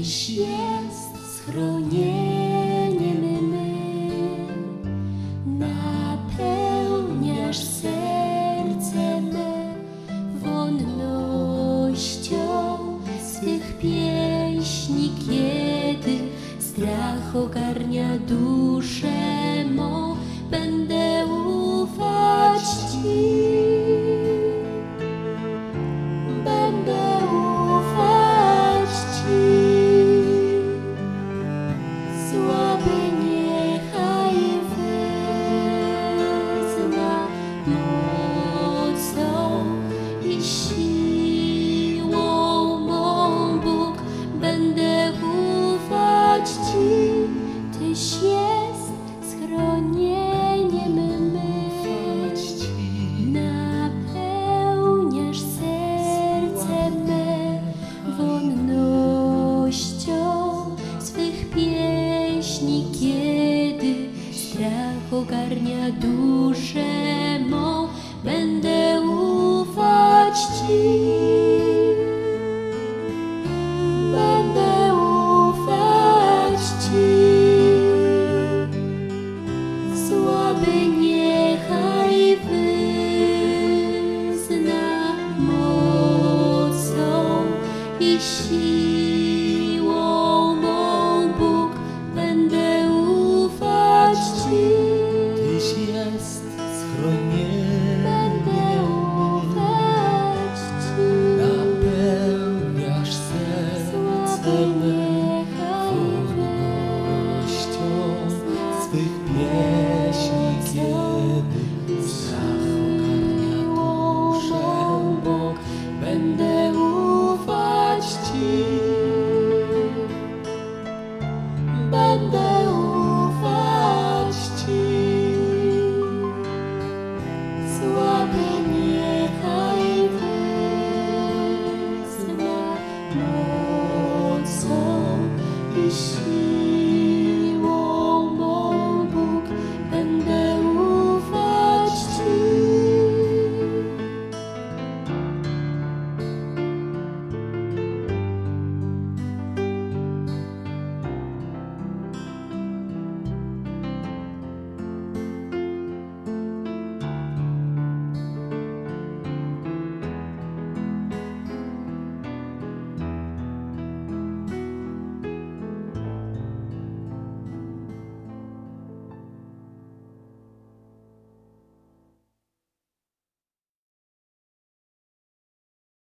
Tyś jest schronieniem mym, napełniasz serce me wonnością swych pieśni, kiedy strach ogarnia duszę mą, będę ufać Ci. Będę ufać Ci. Słaby niechaj wyzna mocą i siłą mą Bóg. Będę ufać Ci. Tyś jest schronieniem mym. Napełniasz serce me wonnością swych pieśni, kiedy strach ogarnia duszę mą. Będę ufać Ci. Będę ufać Ci. Słaby niechaj wyzna mocą i siłą mą Bóg. Będę ufać Ci. Tyś jest schronieniem Będę ufać Ci. napełniasz serce me Niechaj wolnością swych pieśni.